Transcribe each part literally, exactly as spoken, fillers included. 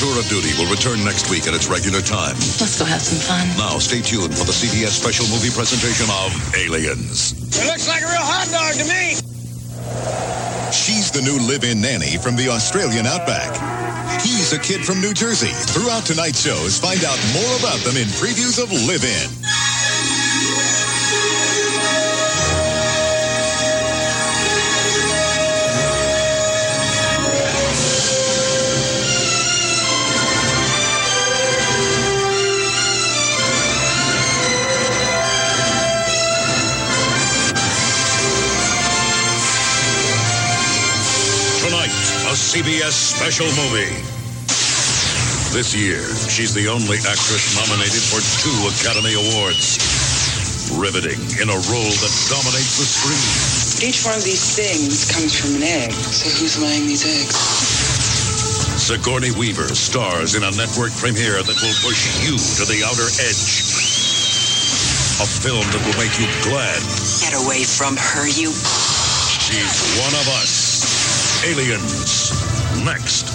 Tour of Duty will return next week at its regular time. Let's go have some fun. Now, stay tuned for the C B S special movie presentation of Aliens. It looks like a real hot dog to me. She's the new live-in nanny from the Australian outback. He's a kid from New Jersey. Throughout tonight's shows, find out more about them in previews of Live In. A C B S special movie. This year, she's the only actress nominated for two Academy Awards. Riveting in a role that dominates the screen. Each one of these things comes from an egg. So who's laying these eggs? Sigourney Weaver stars in a network premiere that will push you to the outer edge. A film that will make you glad. Get away from her, you... She's one of us. Aliens. Next.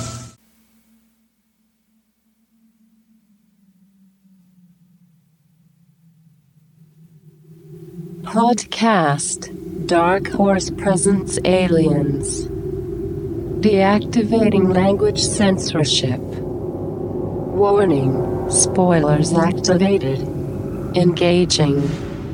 Podcast Dark Horse presents Aliens. Deactivating language censorship. Warning, spoilers activated. Engaging.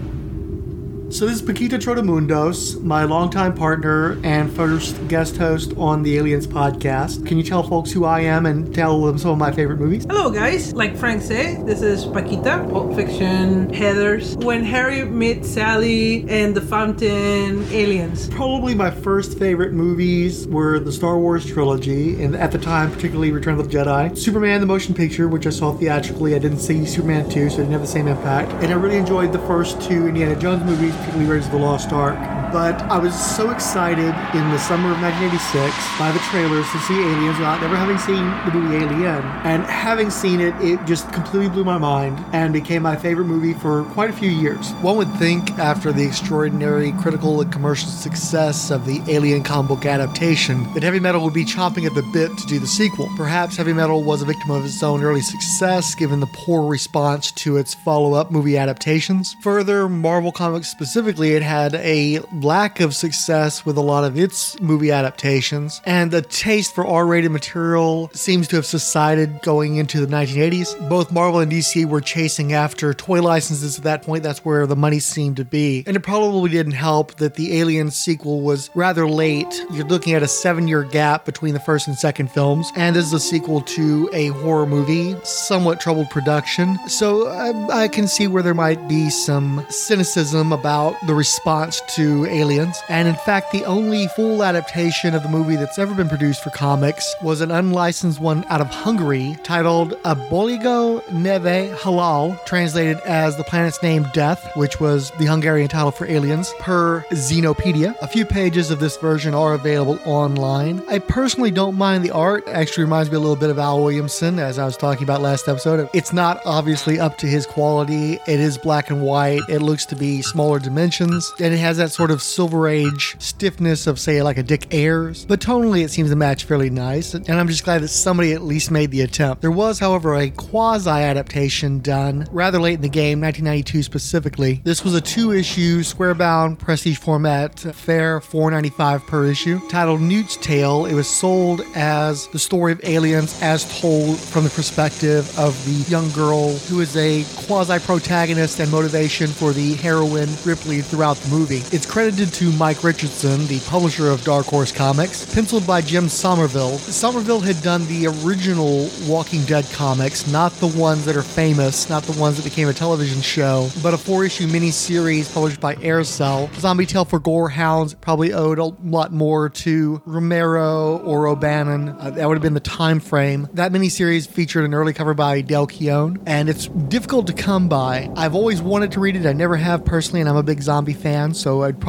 So this is Paquito Trotamundos, my longtime partner and first guest host on the Aliens podcast. Can you tell folks who I am and tell them some of my favorite movies? Hello guys, like Frank said, this is Paquita, Pulp Fiction, Heathers, When Harry Met Sally, and The Fountain, Aliens. Probably my first favorite movies were the Star Wars trilogy, and at the time particularly Return of the Jedi, Superman the Motion Picture, which I saw theatrically. I didn't see Superman two, so it didn't have the same impact. And I really enjoyed the first two Indiana Jones movies, particularly Raiders of the Lost Ark. But I was so excited in the summer of nineteen eighty-six by the trailers to see Aliens without ever having seen the movie Alien. And having seen it, it just completely blew my mind and became my favorite movie for quite a few years. One would think after the extraordinary critical and commercial success of the Alien comic book adaptation that Heavy Metal would be chomping at the bit to do the sequel. Perhaps Heavy Metal was a victim of its own early success given the poor response to its follow-up movie adaptations. Further, Marvel Comics specifically, it had a lack of success with a lot of its movie adaptations, and the taste for R-rated material seems to have subsided going into the nineteen eighties. Both Marvel and D C were chasing after toy licenses at that point. That's where the money seemed to be. And it probably didn't help that the Alien sequel was rather late. You're looking at a seven-year gap between the first and second films, and as a sequel to a horror movie, somewhat troubled production. So I, I can see where there might be some cynicism about the response to Aliens. And in fact, the only full adaptation of the movie that's ever been produced for comics was an unlicensed one out of Hungary titled Aboligo Neve Halal, translated as The Planet's Name Death, which was the Hungarian title for Aliens, per Xenopedia. A few pages of this version are available online. I personally don't mind the art. It actually reminds me a little bit of Al Williamson, as I was talking about last episode. It's not obviously up to his quality. It is black and white. It looks to be smaller dimensions, and it has that sort of Silver Age stiffness of, say, like a Dick Ayers, but tonally it seems to match fairly nice, and I'm just glad that somebody at least made the attempt. There was, however, a quasi-adaptation done rather late in the game, nineteen ninety-two specifically. This was a two-issue, square-bound, prestige format, fair four ninety-five per issue, titled Newt's Tale. It was sold as the story of Aliens as told from the perspective of the young girl who is a quasi-protagonist and motivation for the heroine Ripley throughout the movie. It's credited to Mike Richardson, the publisher of Dark Horse Comics, penciled by Jim Somerville. Somerville had done the original Walking Dead comics, not the ones that are famous, not the ones that became a television show, but a four-issue miniseries published by Aircell. Zombie Tale for Gorehounds probably owed a lot more to Romero or O'Bannon. Uh, that would have been the time frame. That miniseries featured an early cover by Del Keown, and it's difficult to come by. I've always wanted to read it. I never have personally, and I'm a big zombie fan, so I'd probably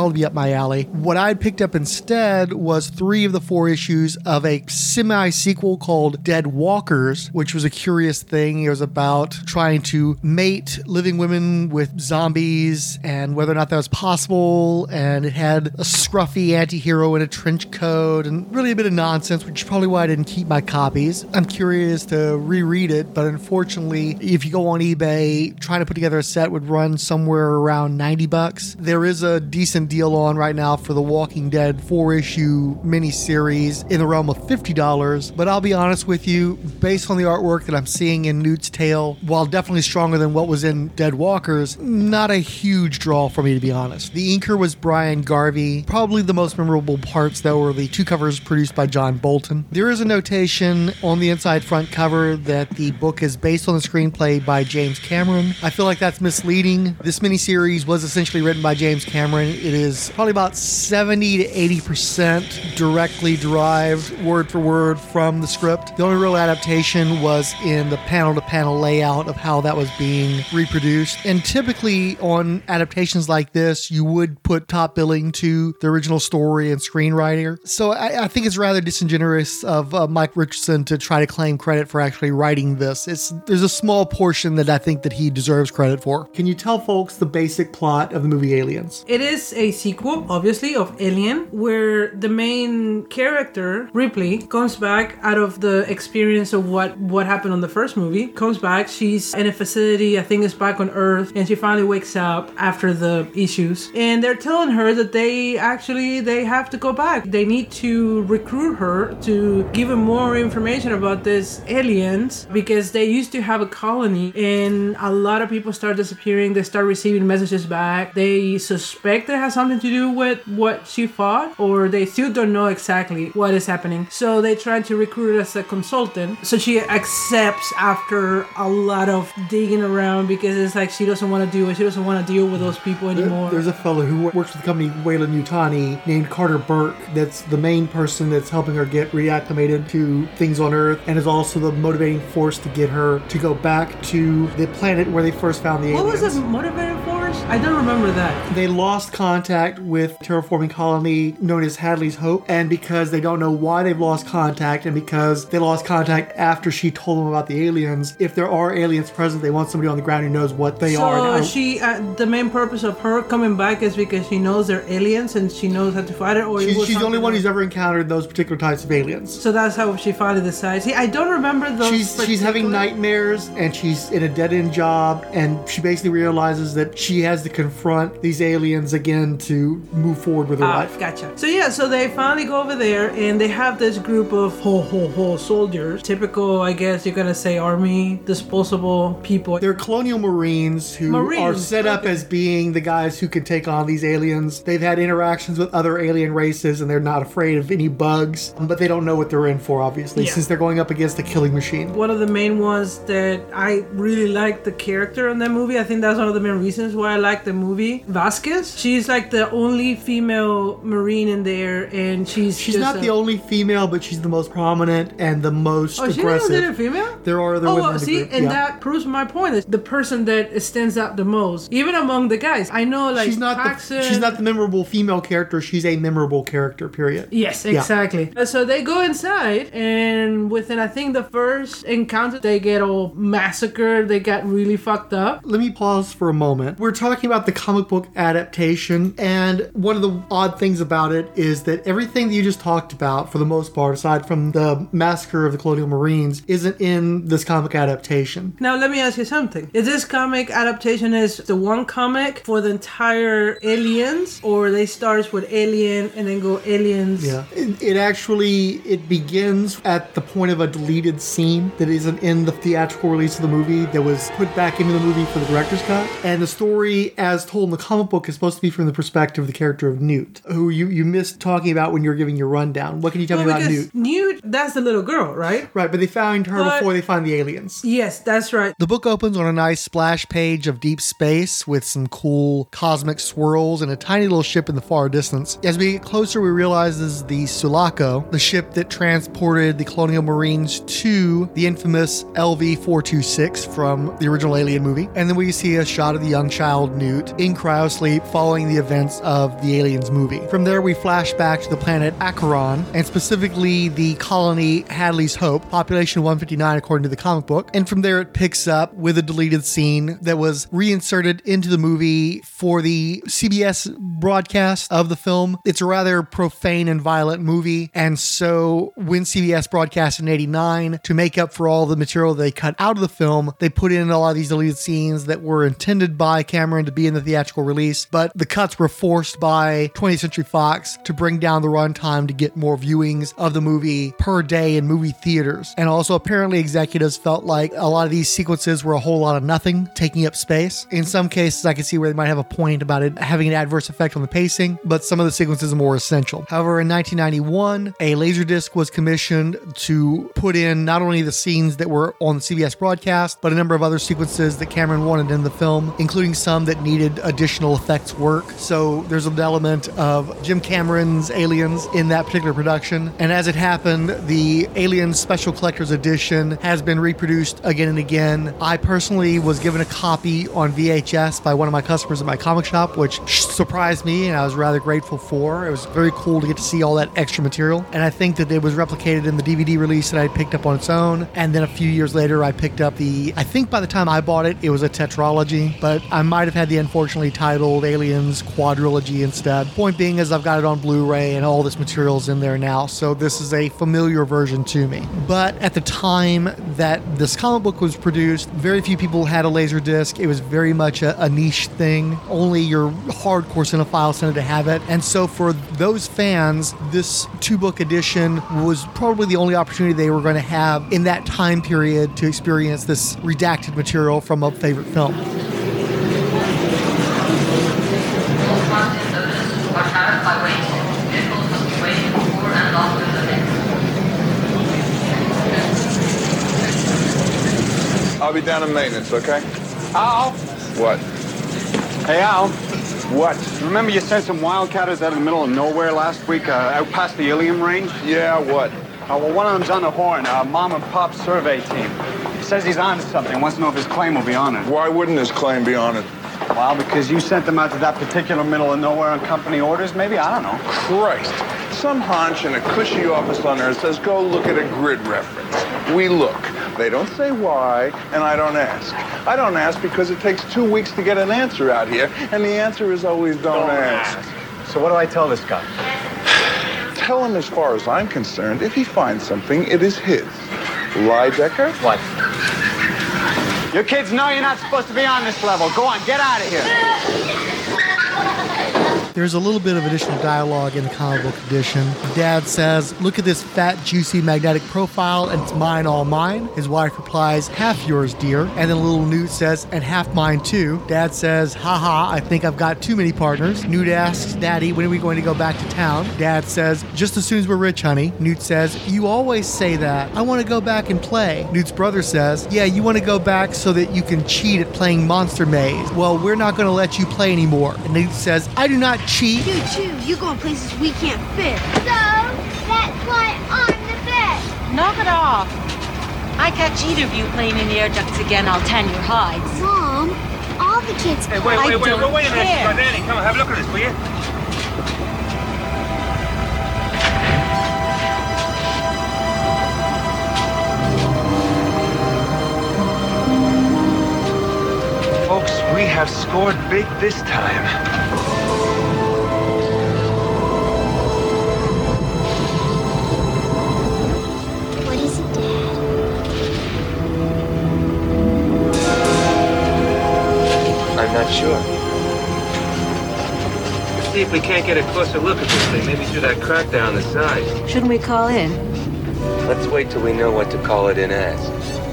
totally be up my alley. What I'd picked up instead was three of the four issues of a semi-sequel called Dead Walkers, which was a curious thing. It was about trying to mate living women with zombies and whether or not that was possible, and it had a scruffy anti-hero in a trench coat and really a bit of nonsense, which is probably why I didn't keep my copies. I'm curious to reread it, but unfortunately, if you go on eBay, trying to put together a set would run somewhere around ninety bucks. There is a decent deal on right now for the Walking Dead four-issue miniseries in the realm of fifty dollars, but I'll be honest with you, based on the artwork that I'm seeing in Newt's Tale, while definitely stronger than what was in Dead Walkers, not a huge draw for me, to be honest. The inker was Brian Garvey. Probably the most memorable parts, though, were the two covers produced by John Bolton. There is a notation on the inside front cover that the book is based on the screenplay by James Cameron. I feel like that's misleading. This miniseries was essentially written by James Cameron. It is probably about seventy to eighty percent directly derived, word for word, from the script. The only real adaptation was in the panel-to-panel layout of how that was being reproduced. And typically on adaptations like this, you would put top billing to the original story and screenwriter. So I, I think it's rather disingenuous of uh, Mike Richardson to try to claim credit for actually writing this. It's there's a small portion that I think that he deserves credit for. Can you tell folks the basic plot of the movie Aliens? It is a sequel, obviously, of Alien, where the main character, Ripley, comes back out of the experience of what, what happened on the first movie. Comes back, she's in a facility, I think it's back on Earth, and she finally wakes up after the issues. And they're telling her that they actually, they have to go back. They need to recruit her to give her more information about these aliens, because they used to have a colony and a lot of people start disappearing. They start receiving messages back. They suspect it has something to do with what she fought, or they still don't know exactly what is happening. So they try to recruit her as a consultant. So she accepts after a lot of digging around, because it's like she doesn't want to do it. She doesn't want to deal with those people anymore. There's a fellow who works with the company Weyland-Yutani named Carter Burke that's the main person that's helping her get reacclimated to things on Earth, and is also the motivating force to get her to go back to the planet where they first found the what aliens. was the motivating force? I don't remember that. They lost contact with terraforming colony known as Hadley's Hope, and because they don't know why they've lost contact, and because they lost contact after she told them about the aliens, if there are aliens present, they want somebody on the ground who knows what they so are. So she, uh, the main purpose of her coming back is because she knows they're aliens and she knows how to fight it, or she's, it was she's the only one else? who's ever encountered those particular types of aliens. So that's how she finally decides. See, I don't remember those. She's she's having nightmares, and she's in a dead-end job, and she basically realizes that she has to confront these aliens again to move forward with her Ah, life. gotcha. So yeah, so they finally go over there, and they have this group of ho ho ho soldiers. Typical, I guess you're gonna say, army, disposable people. They're colonial marines who Marines, are set up okay. as being the guys who can take on these aliens. They've had interactions with other alien races, and they're not afraid of any bugs, but they don't know what they're in for, obviously, Yeah. since they're going up against a killing machine. One of the main ones that I really liked the character in that movie. I think that's one of the main reasons why I like the movie. Vasquez. She's like the only female marine in there, and she's She's just not a, the only female, but she's the most prominent and the most Oh, she's aggressive. not a female? There are other Oh, women well, in the see, group. and yeah. that proves my point. Is the person that stands out the most, even among the guys. I know, like she's not Paxton, the she's not the memorable female character. She's a memorable character. Period. Yes, Yeah. exactly. Uh, So they go inside, and within I think the first encounter, they get all massacred. They got really fucked up. Let me pause for a moment. We're talking about the comic book adaptation, and one of the odd things about it is that everything that you just talked about, for the most part, aside from the massacre of the Colonial Marines, isn't in this comic adaptation. Now let me ask you something. Is this comic adaptation is the one comic for the entire Aliens, or they start with Alien and then go Aliens? Yeah. It, it actually, it begins at the point of a deleted scene that isn't in the theatrical release of the movie that was put back into the movie for the director's cut. And the story, as told in the comic book, is supposed to be from the perspective of the character of Newt, who you, you missed talking about when you were giving your rundown. What can you tell Well, me about because Newt? Newt, that's the little girl, right? Right, but they found her But- before they find the aliens. Yes, that's right. The book opens on a nice splash page of deep space with some cool cosmic swirls and a tiny little ship in the far distance. As we get closer, we realize this is the Sulaco, the ship that transported the Colonial Marines to the infamous L V four two six from the original Alien movie. And then we see a shot of the young child child Newt in cryosleep following the events of the Aliens movie. From there, we flash back to the planet Acheron, and specifically the colony Hadley's Hope, population one fifty-nine according to the comic book. And from there, it picks up with a deleted scene that was reinserted into the movie for the C B S broadcast of the film. It's a rather profane and violent movie, and so when C B S broadcast in eighty-nine, to make up for all the material they cut out of the film, they put in a lot of these deleted scenes that were intended by Cameron to be in the theatrical release, but the cuts were forced by twentieth Century Fox to bring down the runtime to get more viewings of the movie per day in movie theaters. And also, apparently, executives felt like a lot of these sequences were a whole lot of nothing, taking up space. In some cases, I can see where they might have a point about it having an adverse effect on the pacing, but some of the sequences are more essential. However, in nineteen ninety-one, a Laserdisc was commissioned to put in not only the scenes that were on the C B S broadcast, but a number of other sequences that Cameron wanted in the film, including some that needed additional effects work. So there's an element of Jim Cameron's Aliens in that particular production. And as it happened, the Aliens Special Collector's Edition has been reproduced again and again. I personally was given a copy on V H S by one of my customers at my comic shop, which surprised me and I was rather grateful for. It was very cool to get to see all that extra material. And I think that it was replicated in the D V D release that I picked up on its own. And then a few years later, I picked up the, I think by the time I bought it, it was a tetralogy, but I might have had the unfortunately titled Aliens Quadrilogy instead. Point being is I've got it on Blu-ray and all this material's in there now, so this is a familiar version to me. But at the time that this comic book was produced, very few people had a Laserdisc. It was very much a, a niche thing. Only your hardcore cinephiles tended to have it. And so for those fans, this two-book edition was probably the only opportunity they were going to have in that time period to experience this redacted material from a favorite film. I'll be down in maintenance, okay? Al? What? Hey, Al. What? Remember you sent some wildcatters out in the middle of nowhere last week, uh, out past the Ilium range? Yeah, what? Uh, well, one of them's on the horn, a mom and pop survey team. He says he's on to something, wants to know if his claim will be honored. Why wouldn't his claim be honored? Well, because you sent them out to that particular middle of nowhere on company orders, maybe? I don't know. Christ. Some hunch in a cushy office on Earth says, go look at a grid reference. We look. They don't say why, and I don't ask. I don't ask because it takes two weeks to get an answer out here, and the answer is always don't, don't ask. ask. So what do I tell this guy? Tell him, as far as I'm concerned, if he finds something, it is his. Lydecker? What? Your kids know you're not supposed to be on this level. Go on, get out of here. There's a little bit of additional dialogue in the comic book edition. Dad says, look at this fat, juicy magnetic profile, and it's mine, all mine. His wife replies, half yours, dear. And then little Newt says, and half mine too. Dad says, haha, I think I've got too many partners. Newt asks, Daddy, when are we going to go back to town? Dad says, just as soon as we're rich, honey. Newt says, you always say that. I want to go back and play. Newt's brother says, yeah, you want to go back so that you can cheat at playing Monster Maze. Well, we're not going to let you play anymore. And Newt says, I do not cheat. You too. You go places we can't fit. So, that's why I'm the best. Knock it off. I catch either of you playing in the air ducts again, I'll tan your hides. Mom, all the kids... Hey, wait, I wait, wait, don't wait, wait a minute. care. Danny, come on, have a look at this, will you? Folks, we have scored big this time. What is it, Dad? I'm not sure. Let's see if we can't get a closer look at this thing, maybe through that crack down the side. Shouldn't we call in? Let's wait till we know what to call it in as.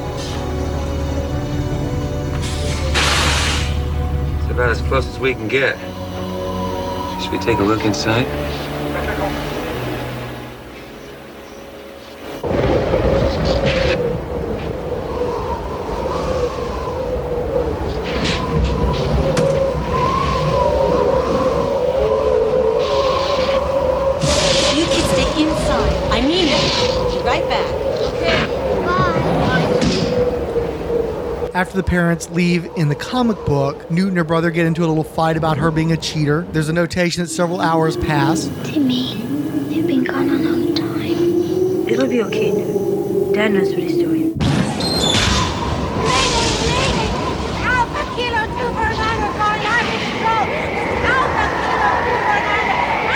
It's about as close as we can get. Should we take a look inside? You kids stay inside. I mean it. Be right back. Okay. Bye. After the parents leave in the comic book, Newt and her brother get into a little fight about her being a cheater. There's a notation that several hours pass. Timmy, you've been gone a long time. It'll be okay, Newt. Dad knows what he's doing. Alpha Kilo two four nine are going out of control. Alpha Kilo two four nine.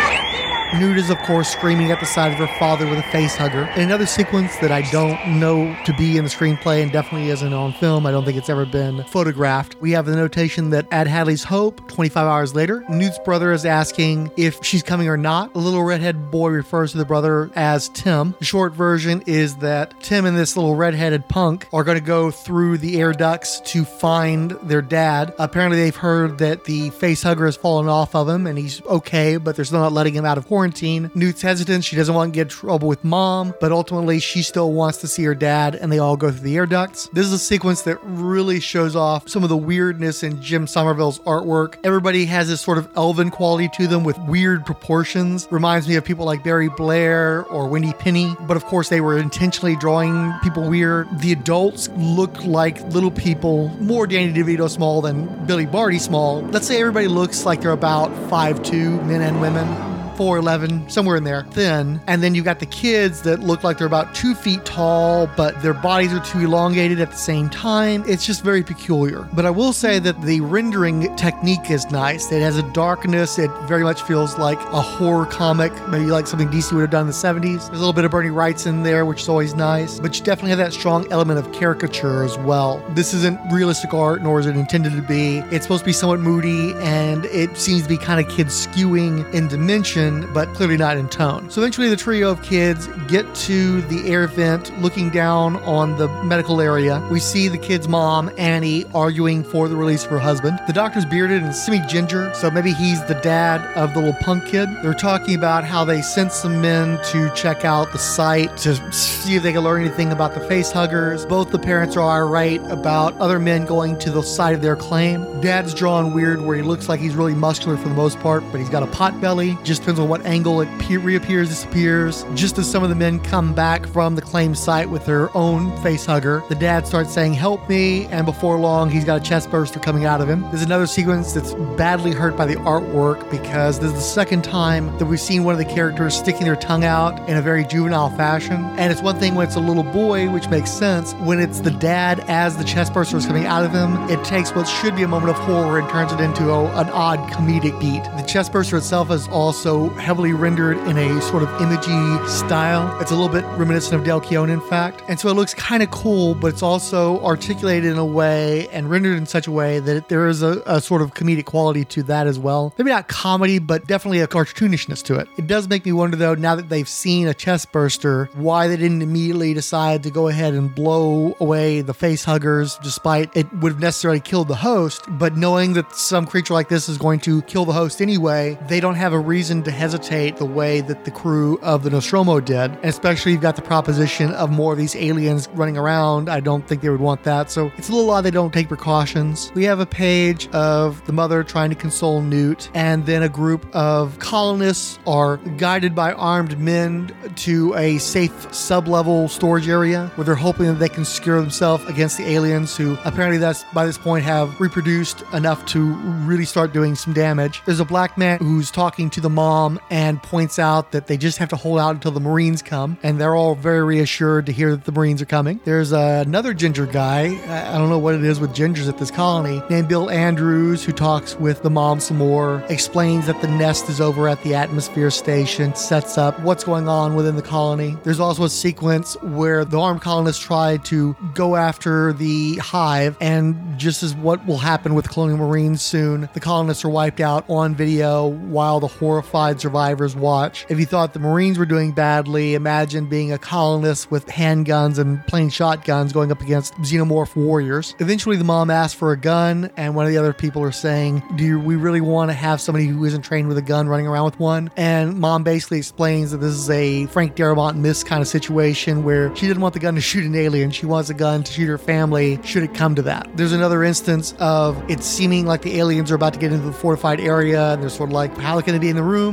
Newt is, of course, screaming at the side of her father with a face hugger. In another sequence that I don't know to be in the screenplay and definitely isn't on film, I don't think it's ever been photographed, we have the notation that at Hadley's Hope, twenty-five hours later, Newt's brother is asking if she's coming or not. A little redhead boy refers to the brother as Tim. The short version is that Tim and this little redheaded punk are going to go through the air ducts to find their dad. Apparently they've heard that the face hugger has fallen off of him and he's okay, but they're still not letting him out of quarantine. Newt's hesitant. She doesn't want to get in trouble with mom, but ultimately she still wants to see her dad, and they all go through the air ducts. This is a sequence that really shows off some of the weirdness in Jim Somerville's artwork. Everybody has this sort of elven quality to them with weird proportions. Reminds me of people like Barry Blair or Wendy Penny, but of course they were intentionally drawing people weird. The adults look like little people, more Danny DeVito small than Billy Barty small. Let's say everybody looks like they're about five two, men and women. four eleven, somewhere in there, thin. And then you've got the kids that look like they're about two feet tall, but their bodies are too elongated at the same time. It's just very peculiar. But I will say that the rendering technique is nice. It has a darkness. It very much feels like a horror comic, maybe like something D C would have done in the seventies. There's a little bit of Bernie Wright's in there, which is always nice. But you definitely have that strong element of caricature as well. This isn't realistic art, nor is it intended to be. It's supposed to be somewhat moody, and it seems to be kind of kids skewing in dimension, but clearly not in tone. So eventually the trio of kids get to the air vent looking down on the medical area. We see the kid's mom, Annie, arguing for the release of her husband. The doctor's bearded and semi-ginger, so maybe he's the dad of the little punk kid. They're talking about how they sent some men to check out the site to see if they can learn anything about the face huggers. Both the parents are alright about other men going to the site of their claim. Dad's drawn weird where he looks like he's really muscular for the most part, but he's got a pot belly. Just depends on what angle it pe- reappears, disappears. Just as some of the men come back from the claim site with their own face hugger, the dad starts saying, "Help me," and before long, he's got a chest burster coming out of him. There's another sequence that's badly hurt by the artwork because this is the second time that we've seen one of the characters sticking their tongue out in a very juvenile fashion. And it's one thing when it's a little boy, which makes sense. When it's the dad as the chest burster is coming out of him, it takes what should be a moment of horror and turns it into a, an odd comedic beat. The chest burster itself is also heavily rendered in a sort of imagey style. It's a little bit reminiscent of Del Keown, in fact. And so it looks kind of cool, but it's also articulated in a way and rendered in such a way that there is a, a sort of comedic quality to that as well. Maybe not comedy, but definitely a cartoonishness to it. It does make me wonder, though, now that they've seen a chest burster, why they didn't immediately decide to go ahead and blow away the face huggers, despite it would have necessarily killed the host. But knowing that some creature like this is going to kill the host anyway, they don't have a reason to hesitate the way that the crew of the Nostromo did. And especially you've got the proposition of more of these aliens running around. I don't think they would want that. So it's a little odd they don't take precautions. We have a page of the mother trying to console Newt, and then a group of colonists are guided by armed men to a safe sub-level storage area where they're hoping that they can secure themselves against the aliens, who apparently that's by this point have reproduced enough to really start doing some damage. There's a black man who's talking to the mom and points out that they just have to hold out until the Marines come, and they're all very reassured to hear that the Marines are coming. There's uh, another ginger guy, I don't know what it is with gingers at this colony, named Bill Andrews, who talks with the mom some more, explains that the nest is over at the atmosphere station, sets up what's going on within the colony. There's also a sequence where the armed colonists try to go after the hive, and just as what will happen with Colonial Marines soon, the colonists are wiped out on video while the horrified survivors watch. If you thought the Marines were doing badly, imagine being a colonist with handguns and plain shotguns going up against xenomorph warriors. Eventually the mom asks for a gun, and one of the other people are saying, do we really want to have somebody who isn't trained with a gun running around with one? And mom basically explains that this is a Frank Darabont Miss kind of situation where she didn't want the gun to shoot an alien. She wants a gun to shoot her family should it come to that. There's another instance of it seeming like the aliens are about to get into the fortified area, and they're sort of like, how can they be in the room?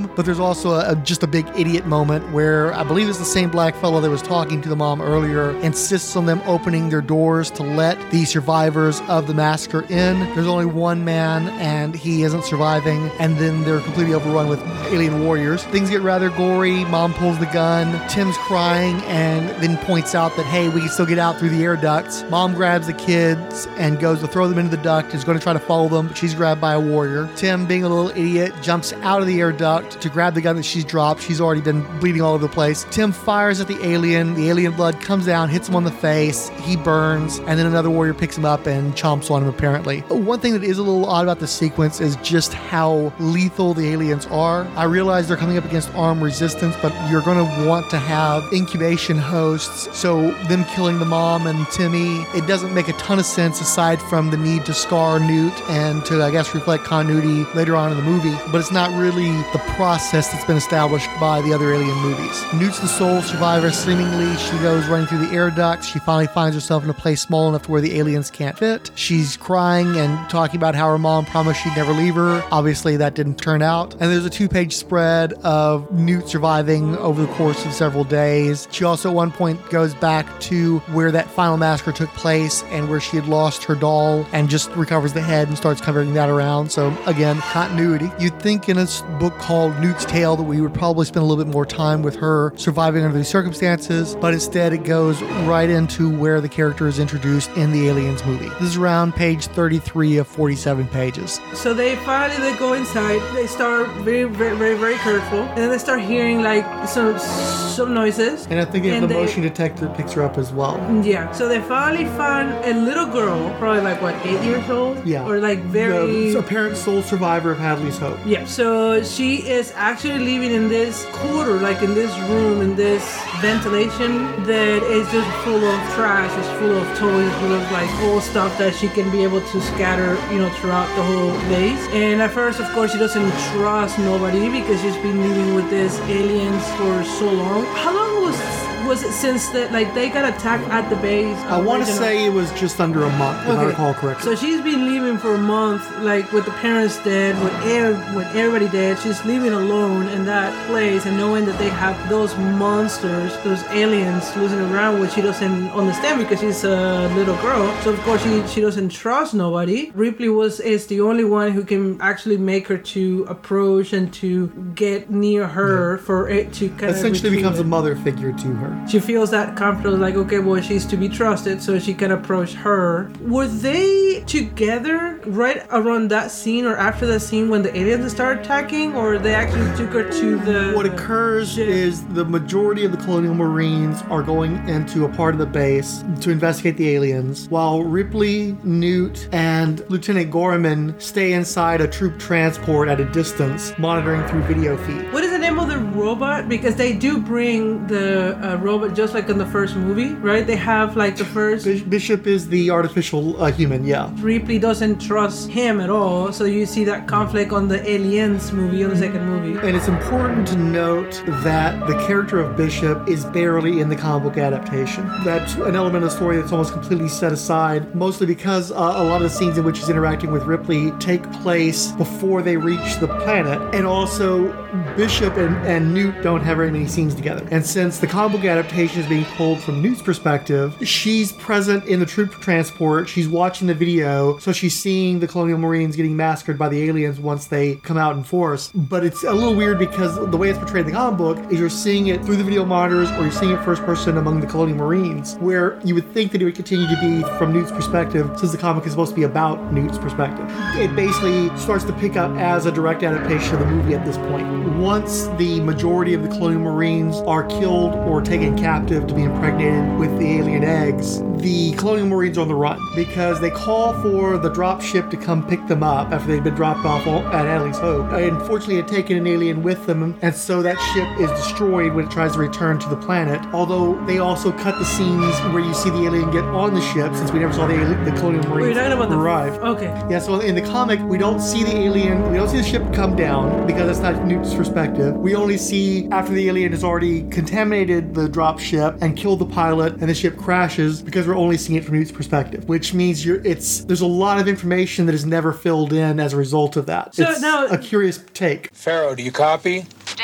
mom, but there's also a, a, just a big idiot moment where I believe it's the same black fellow that was talking to the mom earlier, insists on them opening their doors to let the survivors of the massacre in. There's only one man and he isn't surviving, and then they're completely overrun with alien warriors. Things get rather gory. Mom pulls the gun. Tim's crying and then points out that, hey, we can still get out through the air ducts. Mom grabs the kids and goes to throw them into the duct, is going to try to follow them, but she's grabbed by a warrior. Tim, being a little idiot, jumps out of the air duct to grab the gun that she's dropped. She's already been bleeding all over the place. Tim fires at the alien. The alien blood comes down, hits him on the face. He burns, and then another warrior picks him up and chomps on him, apparently. One thing that is a little odd about this sequence is just how lethal the aliens are. I realize they're coming up against armed resistance, but you're going to want to have incubation hosts, so them killing the mom and Timmy, it doesn't make a ton of sense aside from the need to scar Newt and to, I guess, reflect continuity later on in the movie, but it's not really the process that's been established by the other alien movies. Newt's the sole survivor, seemingly. She goes running through the air ducts. She finally finds herself in a place small enough to where the aliens can't fit. She's crying and talking about how her mom promised she'd never leave her. Obviously, that didn't turn out. And there's a two-page spread of Newt surviving over the course of several days. She also at one point goes back to where that final massacre took place and where she had lost her doll and just recovers the head and starts covering that around. So again, continuity. You'd think in a book called Newt's Tale that we would probably spend a little bit more time with her surviving under these circumstances, but instead it goes right into where the character is introduced in the Aliens movie. This is around page thirty-three of forty-seven pages. So they finally they go inside. They start very, very, very, very careful, and then they start hearing like some some noises. And I think the they, motion detector picks her up as well. Yeah. So they finally find a little girl, probably like what, eight years old? Yeah. Or like very the apparent sole survivor of Hadley's Hope. Yeah. So she is actually living in this quarter, like in this room, in this ventilation that is just full of trash. It's full of toys, full of like old stuff that she can be able to scatter, you know, throughout the whole base. And at first, of course, she doesn't trust nobody because she's been living with these aliens for so long. How long was was it since that like they got attacked at the base? I want to say it was just under a month, if okay. I recall correctly. So she's been living for a month, like with the parents dead, with air, with everybody dead. She's living alone in that place, and knowing that they have those monsters, those aliens, losing around, which she doesn't understand because she's a little girl. So of course she she doesn't trust nobody. Ripley was is the only one who can actually make her to approach and to get near her yeah. for it to kind essentially of becomes it. a mother figure to her. She feels that comfortable, like, okay, well, she's to be trusted, so she can approach her. Were they together right around that scene or after that scene when the aliens started attacking, or they actually took her to the... What occurs ship? is the majority of the Colonial Marines are going into a part of the base to investigate the aliens, while Ripley, Newt, and Lieutenant Gorman stay inside a troop transport at a distance, monitoring through video feed. What is the name of the robot? Because they do bring the uh, robot just like in the first movie, right? They have like the first... Bishop is the artificial uh, human, yeah. Ripley doesn't trust him at all, so you see that conflict on the Aliens movie, on the second movie. And it's important to note that the character of Bishop is barely in the comic book adaptation. That's an element of the story that's almost completely set aside, mostly because uh, a lot of the scenes in which he's interacting with Ripley take place before they reach the planet, and also Bishop and, and Newt don't have very many scenes together. And since the comic book adaptation is being told from Newt's perspective, she's present in the troop transport, she's watching the video, so she's seeing the Colonial Marines getting massacred by the aliens once they come out in force. But it's a little weird because the way it's portrayed in the comic book is you're seeing it through the video monitors or you're seeing it first person among the Colonial Marines, where you would think that it would continue to be from Newt's perspective since the comic is supposed to be about Newt's perspective. It basically starts to pick up as a direct adaptation of the movie at this point. Once the majority of the Colonial Marines are killed or taken captive to be impregnated with the alien eggs, the Colonial Marines are on the run because they call for the drop ship to come pick them up after they've been dropped off at Hadley's Hope. Unfortunately, it had taken an alien with them, and so that ship is destroyed when it tries to return to the planet. Although they also cut the scenes where you see the alien get on the ship, since we never saw the, alien, the Colonial Marines arrive. The, okay. Yeah, so in the comic, we don't see the alien, we don't see the ship come down because that's not Newt's perspective. We only see after the alien has already contaminated the drop ship and killed the pilot, and the ship crashes because we're only seeing it from Newt's perspective, which means you're it's there's a lot of information that is never filled in as a result of that. So it's now, a curious take. Pharaoh, do you copy?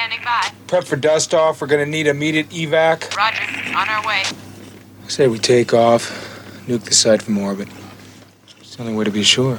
Standing by. Prep for dust off. We're gonna need immediate evac. Roger. On our way. I say we take off, nuke the site from orbit. It's the only way to be sure.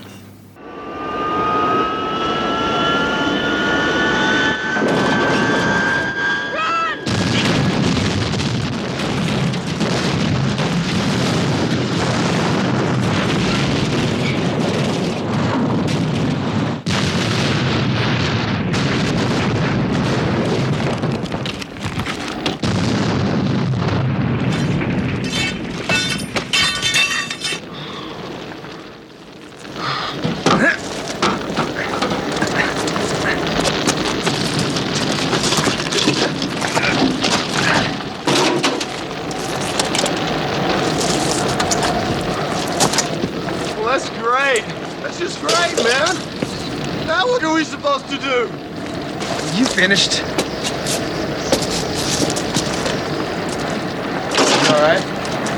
Finished? You all right?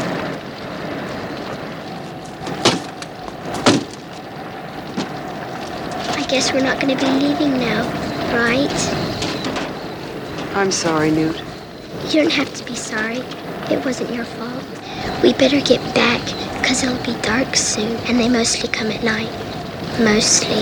I guess we're not going to be leaving now, right? I'm sorry, Newt. You don't have to be sorry. It wasn't your fault. We better get back, because it'll be dark soon, and they mostly come at night. Mostly.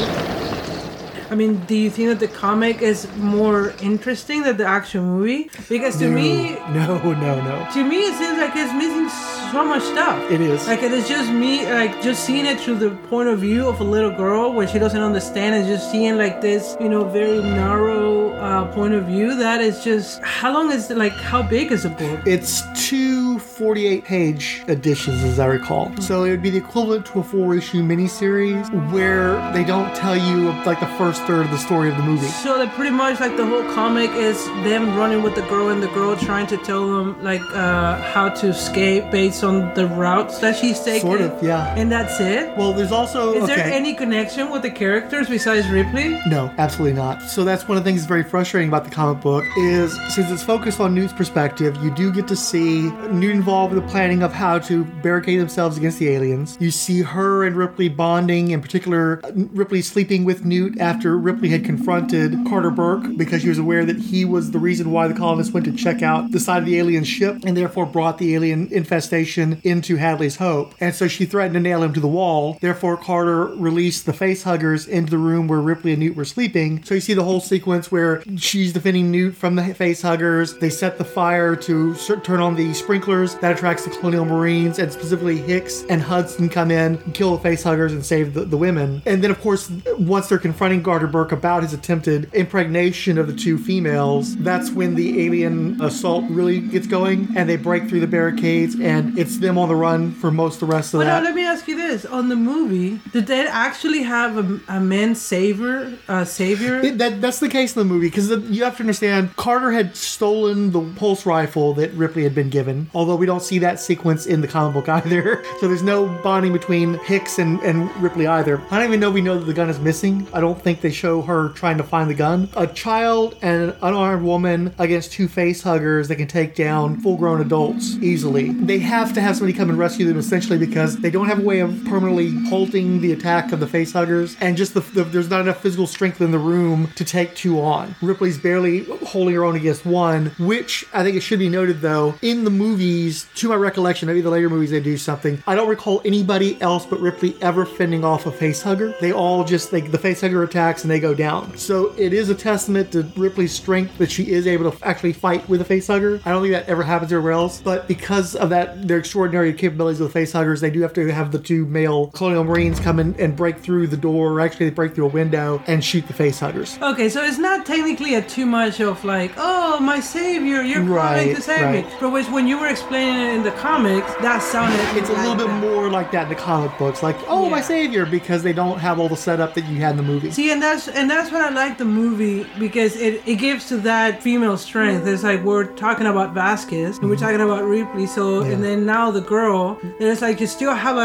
I mean, do you think that the comic is more interesting than the actual movie? Because to no, me... No, no, no. To me, it seems like it's missing so much stuff. It is. Like, it is just me, like, just seeing it through the point of view of a little girl where she doesn't understand and just seeing, like, this, you know, very narrow uh, point of view. That is just... How long is, like, how big is the book? It's two forty-eight page editions, as I recall. Mm-hmm. So it would be the equivalent to a four-issue miniseries where they don't tell you, like, the first third of the story of the movie. So that pretty much like the whole comic is them running with the girl and the girl trying to tell them like uh, how to escape based on the routes that she's taking. Sort of, yeah. And that's it? Well, there's also... Is okay. there any connection with the characters besides Ripley? No, absolutely not. So that's one of the things that's very frustrating about the comic book is since it's focused on Newt's perspective, you do get to see Newt involved in the planning of how to barricade themselves against the aliens. You see her and Ripley bonding, in particular Ripley sleeping with Newt after Ripley had confronted Carter Burke because she was aware that he was the reason why the colonists went to check out the side of the alien ship and therefore brought the alien infestation into Hadley's Hope. And so she threatened to nail him to the wall. Therefore, Carter released the facehuggers into the room where Ripley and Newt were sleeping. So you see the whole sequence where she's defending Newt from the facehuggers. They set the fire to turn on the sprinklers. That attracts the Colonial Marines, and specifically Hicks and Hudson come in and kill the facehuggers and save the, the women. And then, of course, once they're confronting Carter Burke about his attempted impregnation of the two females, that's when the alien assault really gets going, and they break through the barricades, and it's them on the run for most of the rest of but that. Now, let me ask you this. On the movie, did they actually have a, a man savior? Uh, savior? It, that, that's the case in the movie, because you have to understand, Carter had stolen the pulse rifle that Ripley had been given, although we don't see that sequence in the comic book either. So there's no bonding between Hicks and, and Ripley either. I don't even know if we know that the gun is missing. I don't think they show her trying to find the gun. A child and an unarmed woman against two face huggers that can take down full-grown adults easily. They have to have somebody come and rescue them essentially because they don't have a way of permanently halting the attack of the face huggers, and just the, the there's not enough physical strength in the room to take two on. Ripley's barely holding her own against one, which I think it should be noted though, in the movies, to my recollection, maybe the later movies they do something, I don't recall anybody else but Ripley ever fending off a face hugger. They all just, like, the face hugger attacks and they go down. So it is a testament to Ripley's strength that she is able to actually fight with a face hugger. I don't think that ever happens everywhere else, but because of that, their extraordinary capabilities of the face huggers, they do have to have the two male Colonial Marines come in and break through the door, or actually they break through a window and shoot the face huggers. Okay, so it's not technically a too much of like, oh, my savior, you're right, coming to save right. me. But which, when you were explaining it in the comics, that sounded It's a like little bit that. more like that in the comic books, like, oh, Yeah. my savior, because they don't have all the setup that you had in the movie. See, and that's and that's what I like the movie, because it, it gives to that female strength. It's like we're talking about Vasquez and we're talking about Ripley, so Yeah. and then now the girl, and it's like you still have a eight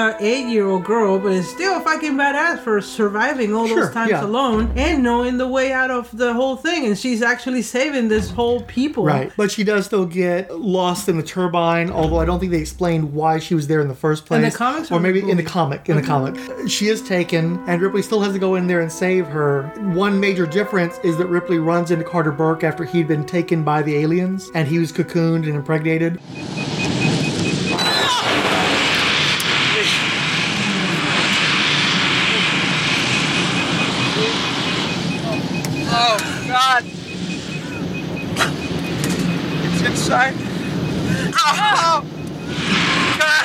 eight-year-old girl, but is still fucking badass for surviving all Sure, those times yeah. alone and knowing the way out of the whole thing. And she's actually saving this whole people. Right. But she does still get lost in the turbine, although I don't think they explained why she was there in the first place. In the comics or Or maybe the in the movie? comic. In the comic. She is taken, and Ripley still has to go in there and save her. One major difference is that Ripley runs into Carter Burke after he'd been taken by the aliens, and he was cocooned and impregnated. Oh, God. It's inside. Oh, God.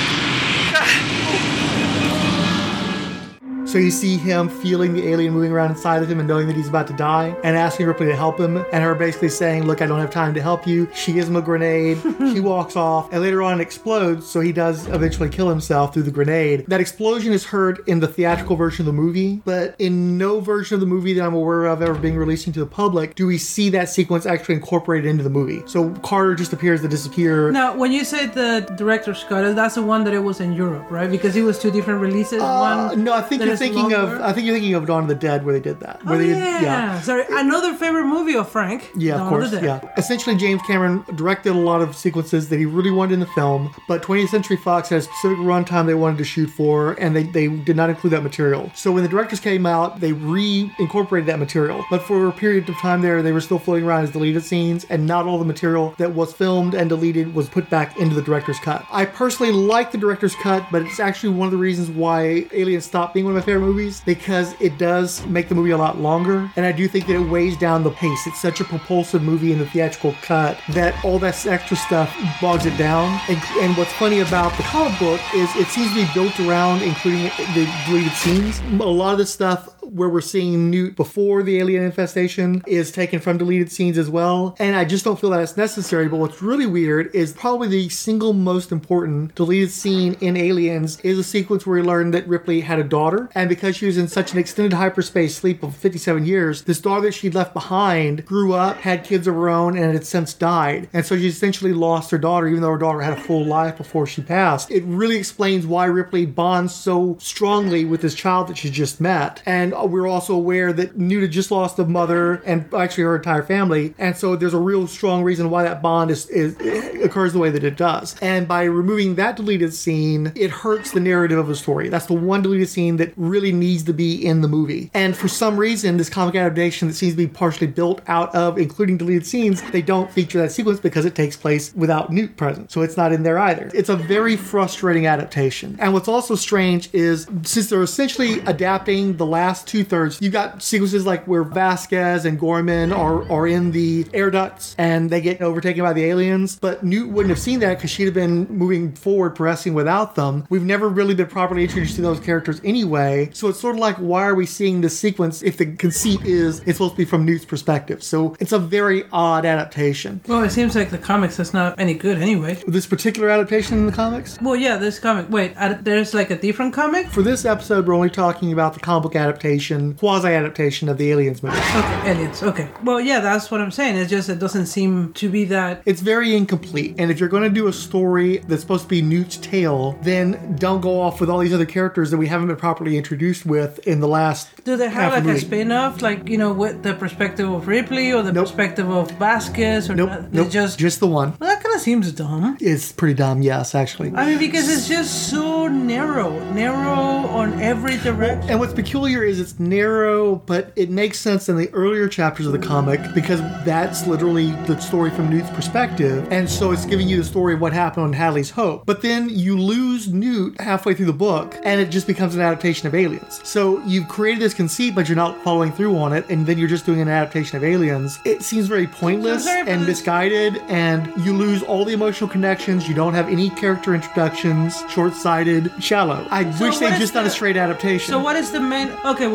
So you see him feeling the alien moving around inside of him and knowing that he's about to die, and asking Ripley to help him, and her basically saying, look, I don't have time to help you. She gives him a grenade. He walks off, and later on it explodes, so he does eventually kill himself through the grenade. That explosion is heard in the theatrical version of the movie, but in no version of the movie that I'm aware of ever being released into the public do we see that sequence actually incorporated into the movie. So Carter just appears to disappear. Now, when you say the director's cut, that's the one that it was in Europe, right? Because it was two different releases. Uh, one no, I think that you're is thinking of longer. I think you're thinking of Dawn of the Dead, where they did that. Where Oh, they did, yeah. Sorry, another favorite movie of Frank. Yeah, Dawn of course. the Dead. Yeah. Essentially, James Cameron directed a lot of sequences that he really wanted in the film, but twentieth Century Fox had a specific runtime they wanted to shoot for, and they, they did not include that material. So when the directors came out, they re-incorporated that material. But for a period of time there, they were still floating around as deleted scenes, and not all the material that was filmed and deleted was put back into the director's cut. I personally like the director's cut, but it's actually one of the reasons why Alien stopped being one of my favorite movies, because it does make the movie a lot longer, and I do think that it weighs down the pace. It's such a propulsive movie in the theatrical cut that all that extra stuff bogs it down. And, and what's funny about the comic book is it seems to be built around including the deleted scenes. A lot of the stuff where we're seeing Newt before the alien infestation is taken from deleted scenes as well, and I just don't feel that it's necessary. But what's really weird is probably the single most important deleted scene in Aliens is a sequence where we learn that Ripley had a daughter, and because she was in such an extended hyperspace sleep of fifty-seven years, this daughter that she'd left behind grew up, had kids of her own, and had since died. And so she essentially lost her daughter, even though her daughter had a full life before she passed. It really explains why Ripley bonds so strongly with this child that she just met. And we're also aware that Newt had just lost a mother and actually her entire family, and so there's a real strong reason why that bond is, is occurs the way that it does. And by removing that deleted scene, it hurts the narrative of the story. That's the one deleted scene that really needs to be in the movie. And for some reason, this comic adaptation that seems to be partially built out of including deleted scenes, they don't feature that sequence because it takes place without Newt present, so it's not in there either. It's a very frustrating adaptation. And what's also strange is, since they're essentially adapting the last two-thirds, you've got sequences like where Vasquez and Gorman are, are in the air ducts and they get overtaken by the aliens, but Newt wouldn't have seen that because she'd have been moving forward, progressing without them. We've never really been properly introduced to those characters anyway, so it's sort of like, why are we seeing this sequence if the conceit is it's supposed to be from Newt's perspective? So it's a very odd adaptation. Well, it seems like the comics is not any good anyway. This particular adaptation in the comics? Well, yeah, this comic. Wait, ad- there's like a different comic? For this episode, we're only talking about the comic book adaptation, quasi-adaptation of the Aliens movie. Okay, Aliens, okay. Well, yeah, that's what I'm saying. It's just it doesn't seem to be that... It's very incomplete. And if you're going to do a story that's supposed to be Newt's tale, then don't go off with all these other characters that we haven't been properly introduced with in the last Do they have half like the a movie. spin-off, like, you know, with the perspective of Ripley or the Nope. perspective of Vasquez? Or Nope, not? nope, It's just... just the one. Well, that kind of seems dumb. It's pretty dumb, yes, actually. I mean, because it's just so narrow. Narrow on every direction. And what's peculiar is it's narrow, but it makes sense in the earlier chapters of the comic because that's literally the story from Newt's perspective. And so it's giving you the story of what happened on Hadley's Hope. But then you lose Newt halfway through the book and it just becomes an adaptation of Aliens. So you've created this conceit, but you're not following through on it. And then you're just doing an adaptation of Aliens. It seems very pointless and misguided, and you lose all the emotional connections. You don't have any character introductions, short-sighted, shallow. I So wish what they'd is just done a the- straight adaptation. So what is the main... Okay, well,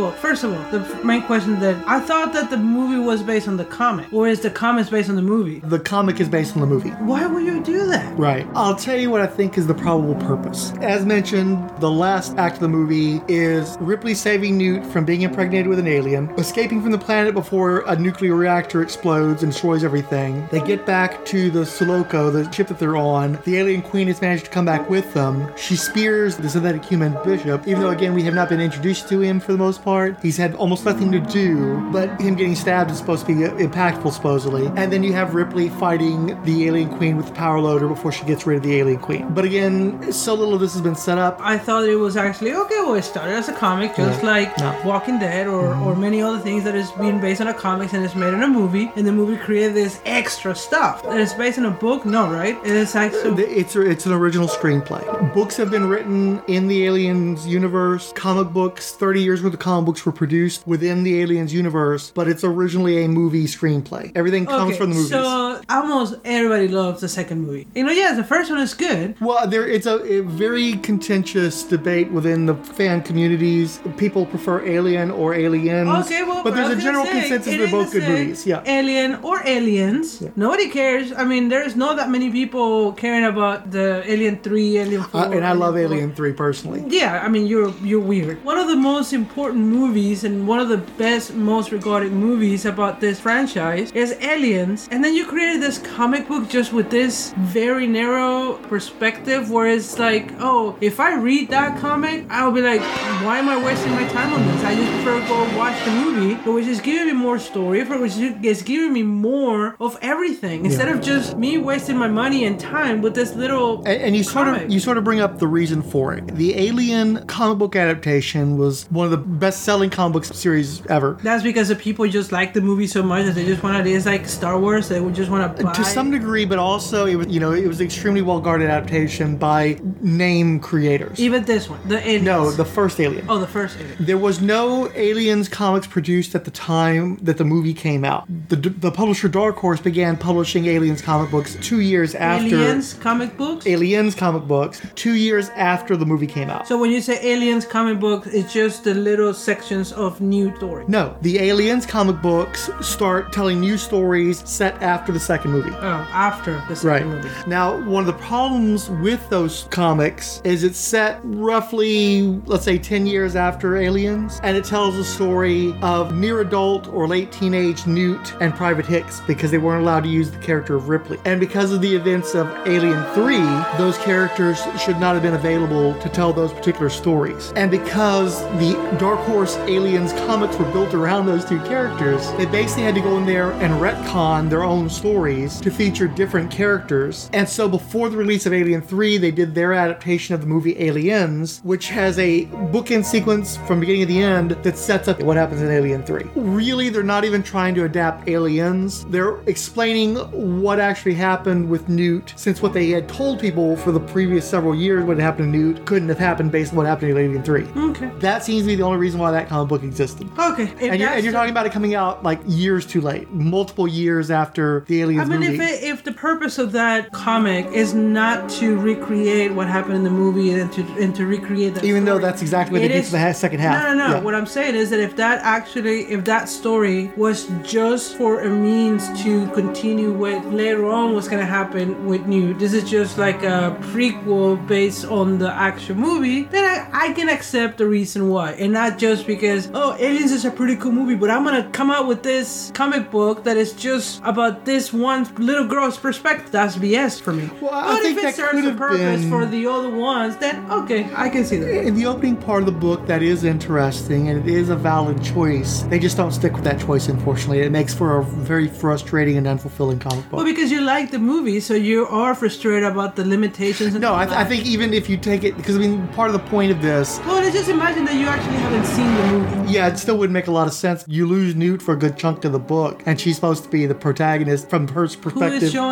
well, first of all, the main question that I thought that the movie was based on the comic, or is the comics based on the movie? The comic is based on the movie. Why would you do that? Right. I'll tell you what I think is the probable purpose. As mentioned, the last act of the movie is Ripley saving Newt from being impregnated with an alien, escaping from the planet before a nuclear reactor explodes and destroys everything. They get back to the Sulaco, the ship that they're on. The alien queen has managed to come back with them. She spears the synthetic human Bishop, even though, again, we have not been introduced to him for the most part. He's had almost nothing to do, but him getting stabbed is supposed to be impactful, supposedly. And then you have Ripley fighting the alien queen with the power loader before she gets rid of the alien queen. But again, so little of this has been set up. I thought it was actually, okay, well, it started as a comic, just Yeah. like No. Walking Dead or, Mhm. or many other things that is being based on a comics and it's made in a movie, and the movie created this extra stuff. That it's based on a book? No, right? It is actually... It's, it's an original screenplay. Books have been written in the Aliens universe. Comic books, thirty years worth of comic books were produced within the Aliens universe, but it's originally a movie screenplay. Everything comes Okay, from the movies. so almost everybody loves the second movie. You know, yeah, the first one is good. Well, there it's a, a very contentious debate within the fan communities. People prefer Alien or Aliens. Okay, well, but there's I a was general gonna say, consensus it they're is both the good same. movies. Yeah. Alien or Aliens. Nobody cares. I mean, there's not that many people caring about the Alien three, Alien four. Uh, and I love four. Alien three personally. Yeah, I mean, you're you're weird. One of the most important movies and one of the best, most regarded movies about this franchise is Aliens. And then you created this comic book just with this very narrow perspective where it's like, oh, if I read that comic, I'll be like, why am I wasting my time on this? I just prefer to go watch the movie, but which is giving me more story, for which is giving me more of everything instead Yeah. of just me wasting my money and time with this little And, and you sort comic. of you sort of bring up the reason for it. The Alien comic book adaptation was one of the best-selling comic book series ever. That's because the people just like the movie so much that they just want to. It's like Star Wars. They would just want to buy. To some degree, but also it was, you know, it was an extremely well-guarded adaptation by name creators. Even this one, the Aliens. No, the first Alien. Oh, the first Alien. There was no Aliens comics produced at the time that the movie came out. The, the publisher Dark Horse began publishing Aliens comic books two years after... Aliens comic books? Aliens comic books, two years after the movie came out. So when you say Aliens comic books, it's just the little sections of new story. No, the Aliens comic books start telling new stories set after the second movie. Oh, after the second Right. movie. Now, one of the problems with those comics is it's set roughly, let's say, ten years after Aliens, and it tells a story of near adult or late teenage Newt and Private Hicks because they weren't allowed to use the character of Ripley. And because of the events of Alien three, those characters should not have been available to tell those particular stories. And because the Dark Horse Aliens comics were built around those two characters, they basically had to go in there and retcon their own stories to feature different characters. And so before the release of Alien three, they did their adaptation of the movie Aliens, which has a bookend sequence from beginning to the end that sets up what happens in Alien three. Really, they're not even trying to adapt Aliens. They're explaining what actually happened with Newt, since what they had told people for the previous several years what happened to Newt couldn't have happened based on what happened in Alien three. Okay. That seems to be the only reason why that comic book existed. Okay. If And you're, that's and you're talking about it coming out like years too late, multiple years after the I Aliens mean, movie. if it, if the purpose of that comic is not to recreate what happened in the movie and to and to recreate that, Even though story, that's exactly what they it did is- for the ha- second half. No, no, no. Yeah. What I'm saying is that if that actually, if that story was just for a means to continue what later on was going to happen with Newt, this is just like a prequel based on the actual movie, then I, I can accept the reason why. And not just because, oh, Aliens is a pretty cool movie, but I'm going to come out with this comic book that is just about this one little girl's perspective. That's B S for me. Well, I but think if it that serves could a have purpose been- for the other ones, then okay, I can see that. In the opening part of the book, that is interesting, and it is a valid choice. They just don't stick with that choice, unfortunately. It makes for a very frustrating and unfulfilling comic book. Well, because you like the movie, so you are frustrated about the limitations. And No, I, th- I think even if you take it, because I mean, part of the point of this, Well, let's just imagine that you actually haven't seen the movie. yeah, it still wouldn't make a lot of sense. You lose Newt for a good chunk of the book, and she's supposed to be the protagonist from her Who perspective. is showing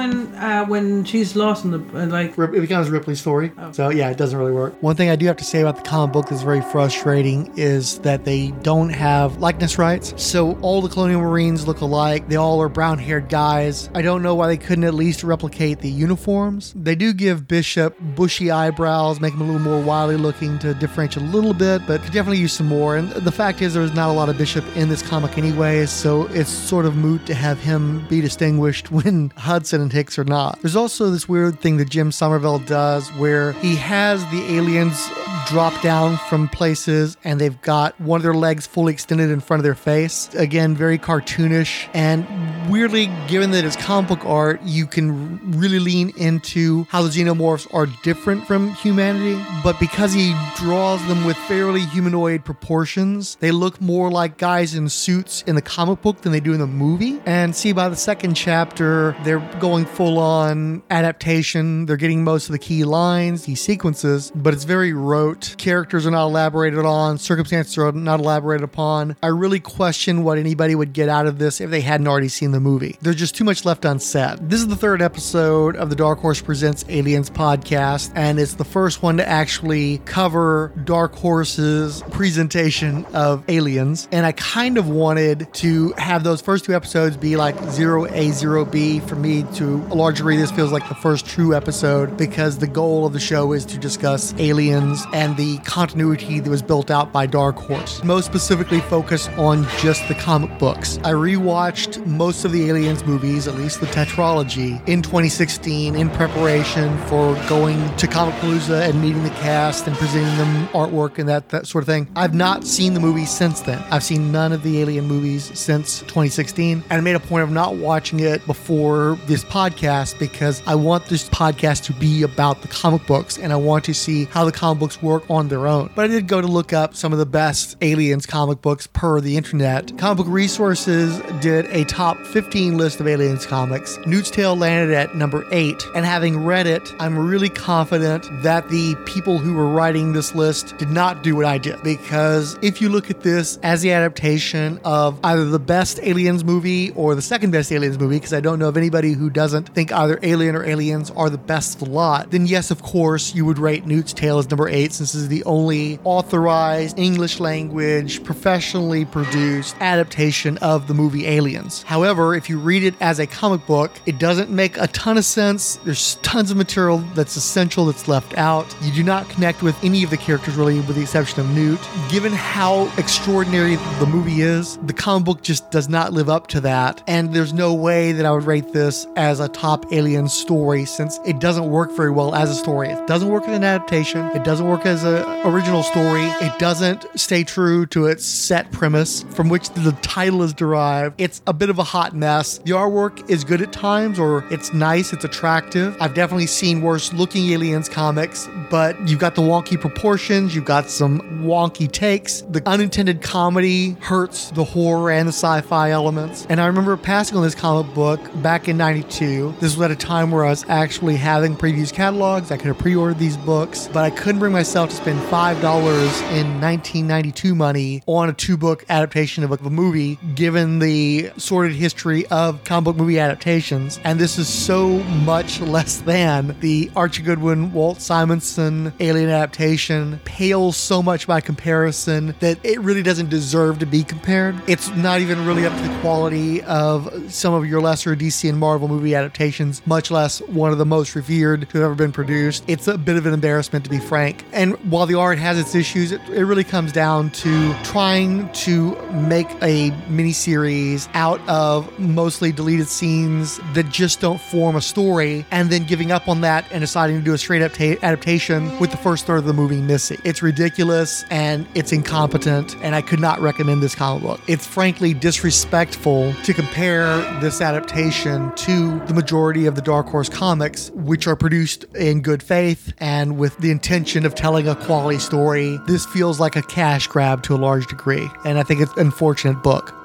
when uh, when she's lost in the uh, like? It becomes Ripley's story. Oh. So yeah, it doesn't really work. One thing I do have to say about the comic book that's very frustrating is that they don't have likeness rights. So all the Colonial Marines look alike. They all are brown-haired guys. I don't know why they couldn't at least replicate the uniforms. They do give Bishop bushy eyebrows, make him a little more wily looking to differentiate a little bit, but could definitely use some more. And the fact is there's not a lot of Bishop in this comic anyway, so it's sort of moot to have him be distinguished when Hudson and Hicks are not. There's also this weird thing that Jim Somerville does where he has the aliens drop down from places and they've got one of their legs fully extended in front of their face. Again, very cartoonish, and weirdly, given that it's comic book art, you can really lean into how the xenomorphs are different from humanity, but because he draws them with fairly humanoid proportions, they look more like guys in suits in the comic book than they do in the movie. And see, by the second chapter, they're going full on adaptation. They're getting most of the key lines, these sequences, but it's very rote. Characters are not elaborated on, circumstances are not elaborated upon. I really question what anybody would get out of this if they hadn't already seen the movie. There's just too much left unsaid. This is the third episode of the Dark Horse Presents Aliens podcast, and it's the first one to actually cover Dark Horse's presentation of Aliens. And I kind of wanted to have those first two episodes be like zero A, zero B. For me, to a large degree, this feels like the first true episode because the goal of the show is to discuss aliens and the continuity that was built out by Dark Horse. Most specifically focus on just the comic books. I rewatched most of the Aliens movies, at least the tetralogy, in twenty sixteen in preparation for going to Comicpalooza and meeting the cast and presenting them artwork and that, that sort of thing. I've not seen the movies since then. I've seen none of the Alien movies since twenty sixteen, and I made a point of not watching it before this podcast because I want this podcast to be about the comic books and I want to see how the comic books work on their own. But I did go to look up some of the best Aliens comic books per the internet. Comic Book Resources did a top fifteen list of Aliens comics. Newt's Tale landed at number eight, and having read it, I'm really confident that the people who were writing this list did not do what I did, because if you look at this as the adaptation of either the best Aliens movie or the second best Aliens movie, because I don't know of anybody who doesn't think either Alien or Aliens are the best of the lot, then yes, of course, you would rate Newt's Tale as number eight, since this is the only authorized English language, professionally produced adaptation of the movie Aliens. However, if you read it as a comic book, it doesn't make a ton of sense. There's tons of material that's essential that's left out. You do not connect with any of the characters really, with the exception of Newt. Given how extraordinary the movie is, the comic book just does not live up to that, and there's no way that I would rate this as a top Alien story, since it doesn't work very well as a story. It doesn't work as an adaptation. It doesn't work as an original story. It doesn't stay true to its set premise from which the title is derived. It's a bit of a hot mess. The artwork is good at times, or it's nice, it's attractive. I've definitely seen worse looking Aliens comics, but you've got the wonky proportions, you've got some wonky takes. The unintended comedy hurts the horror and the sci-fi elements. And I remember passing on this comic book back in ninety-two. This was at a time where I was actually having previews catalogs. I could have pre-ordered these books, but I couldn't bring myself to spend five dollars in nineteen ninety-two money on a two-book adaptation of a movie, given the sordid history of comic book movie adaptations. And this is so much less than the Archie Goodwin, Walt Simonson Alien adaptation, pales so much by comparison that it really doesn't deserve to be compared. It's not even really up to the quality of some of your lesser D C and Marvel movie adaptations, much less one of the most revered to have ever been produced. It's a bit of an embarrassment, to be frank. And while the art has its issues, it, it really comes down to trying to make a miniseries out of mostly deleted scenes that just don't form a story, and then giving up on that and deciding to do a straight up ta- adaptation with the first third of the movie missing. It's ridiculous and it's incompetent, and I could not recommend this comic book. It's frankly disrespectful to compare this adaptation to the majority of the Dark Horse comics, which are produced in good faith and with the intention of telling a quality story. This feels like a cash grab to a large degree, and I think it's an unfortunate book.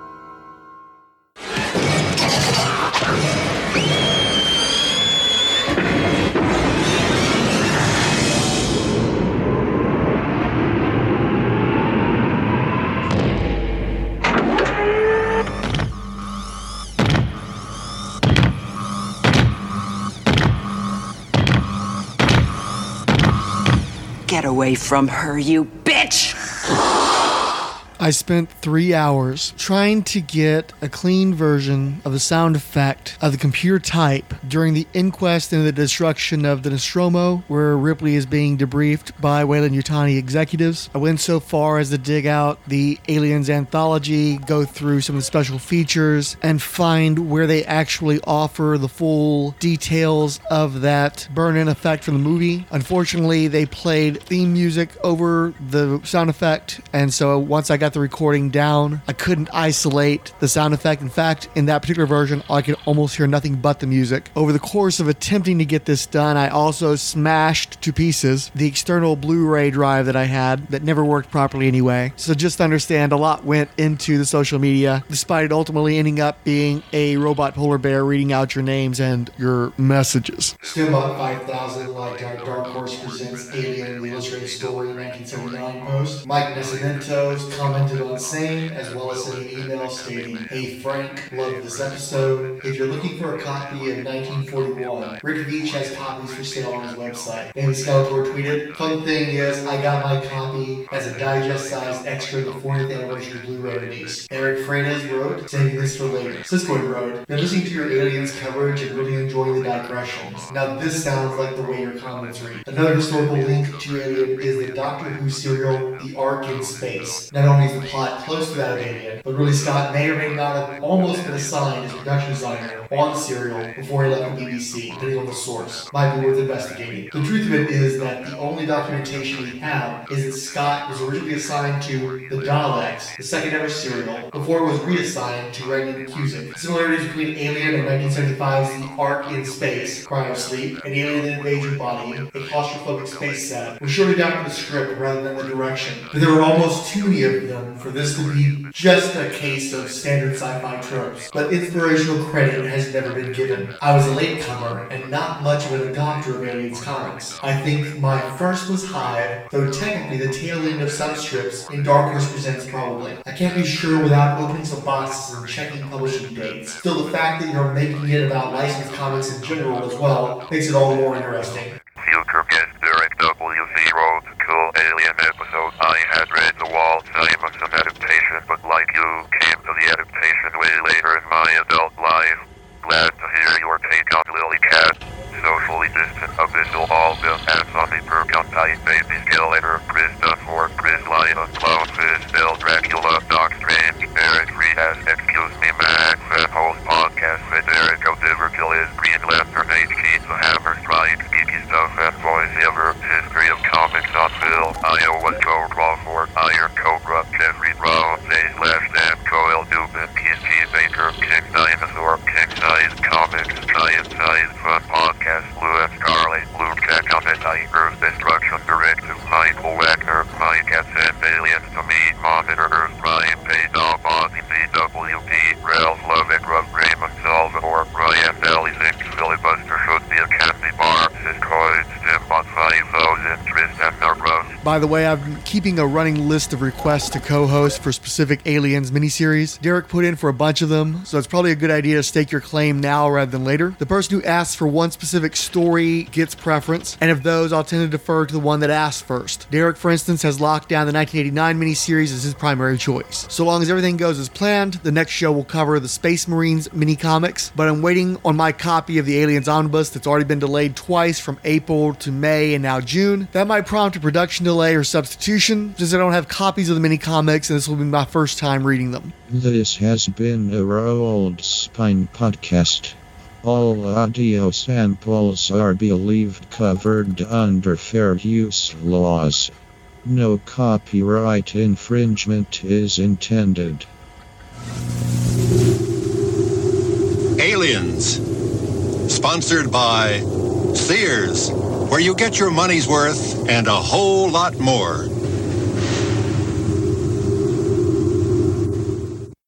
away from her, you bitch! I spent three hours trying to get a clean version of the sound effect of the computer type during the inquest into the destruction of the Nostromo, where Ripley is being debriefed by Weyland-Yutani executives. I went so far as to dig out the Aliens anthology, go through some of the special features, and find where they actually offer the full details of that burn-in effect from the movie. Unfortunately, they played theme music over the sound effect, and so once I got the recording down, I couldn't isolate the sound effect. In fact, in that particular version, I could almost hear nothing but the music. Over the course of attempting to get this done, I also smashed to pieces the external Blu-ray drive that I had that never worked properly anyway. So just understand, a lot went into the social media, despite it ultimately ending up being a robot polar bear reading out your names and your messages. Still about five thousand liked our Dark Horse Presents Alien the Illustrated Story nineteen seventy-nine post. Mike Nascimento's commented on same, as well as sent an email stating, "Hey Frank, loved this episode. If you're looking for a copy of nineteen forty-one, Rick Veitch has copies for sale on his website." David Skeletor tweeted, "Fun thing is, I got my copy as a digest-sized extra to the fortieth anniversary Blu-ray release." Eric Freitas wrote, saving this for later. Cisco wrote, "Been listening to your Aliens coverage and really enjoying the digressions. Now this sounds like the way your comments read." Another historical link to Alien is the Doctor Who serial, The Ark in Space. Not only is the plot close to that of Alien, but Ridley Scott may or may not have almost been assigned as production designer on the serial before he left the B B C, depending on the source. Might be worth investigating. The truth of it is that the only documentation we have is that Scott was originally assigned to The Daleks, the second ever serial, before it was reassigned to Ragnar Cusick. Similarities between Alien and nineteen seventy-five's The Ark in Space, Cryosleep, and Alien that Invades Your Body, a claustrophobic space set, were surely down to the script rather than the direction. But there were almost too many of them for this to be just a case of standard sci-fi tropes. But inspirational credit has never been given. I was a latecomer and not much of an adopter of Aliens comics. I think my first was Hive, though technically the tail end of some strips in Dark Horse Presents probably. I can't be sure without opening some boxes and checking publishing dates. Still, the fact that you're making it about licensed comics in general as well makes it all the more interesting. Future guest Derek W C wrote, "Cool Alien episode. I had read The Wall Simonson adaptation, but like you, came to the adaptation way later in my adult life. Glad to hear your take on Lily Cat. Socially distant abyssal Alga, Anthony Perconti, Baby Skeletor, Chris Dunford, Chris Lina, Clownfish, Bill Dracula, Doc Strange, Eric Frias, Excuse Me Max, Fat Host Podcast, Federico Diverkill is Green Lantern, H Keys, The Hammer Strike, Geeky Stuff, and Voice Ever, History of Comics on Film, Iowa Joe Crawford, Iron Cobra, Jeffrey Brown, Zay Slash Dan, Coel Dubin, Keith T. Baker, King Dinosaur, King Size Comics, Giant Size Fun Podcast, Blue and Scarlet, Blue Jack Comedy, Earth Destruction Directive, Michael Wagner, Mike at Send Aliens to Me, Monitor Earth Prime, Paydog, Bozzy, C W P, Ralph Lovick, Rob Raymond, Salvador, Ryan Dalizink, Filibuster should be a candy bar, Ciscoid, Stimbot five thousand, Tristan Narros. By the way, I'm keeping a running list of requests to co-host for specific Aliens miniseries. Derek put in for a bunch of them, so it's probably a good idea to stake your claim now rather than later. The person who asks for one specific story gets preference, and of those, I'll tend to defer to the one that asks first. Derek, for instance, has locked down the nineteen eighty-nine miniseries as his primary choice. So long as everything goes as planned, the next show will cover the Space Marines mini-comics, but I'm waiting on my copy of the Aliens Omnibus that's already been delayed twice from April to May and now June. That might prompt a production delay or substitution, since I don't have copies of the mini-comics and this will be my first time reading them. This has been a Rolled Spine podcast. All audio samples are believed covered under fair use laws. No copyright infringement is intended. Aliens. Sponsored by Sears, where you get your money's worth and a whole lot more.